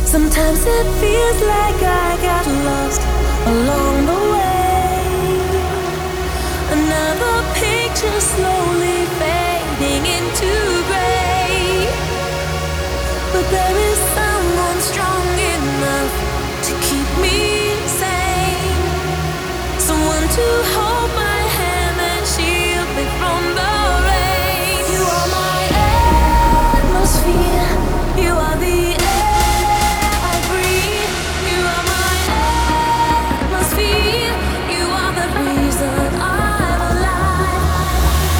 Sometimes it feels like I got lost along the way. Another picture slowly fading into gray. But there is someone strong enough to keep me sane. Someone to hold my hand and shield me from the rain. You are my atmosphere. You are the air I breathe. You are my atmosphere. You are the reason I'm alive.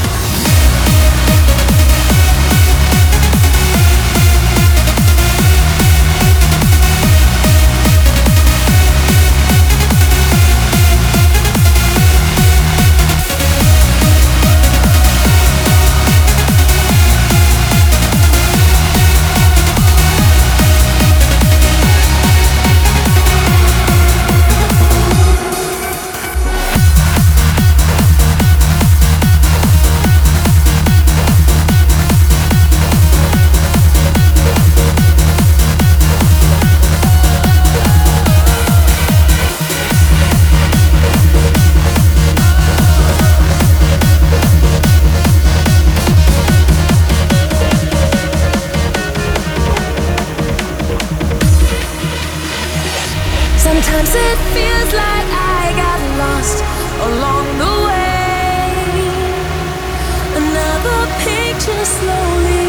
Sometimes it feels like I got lost along the way. Another picture slowly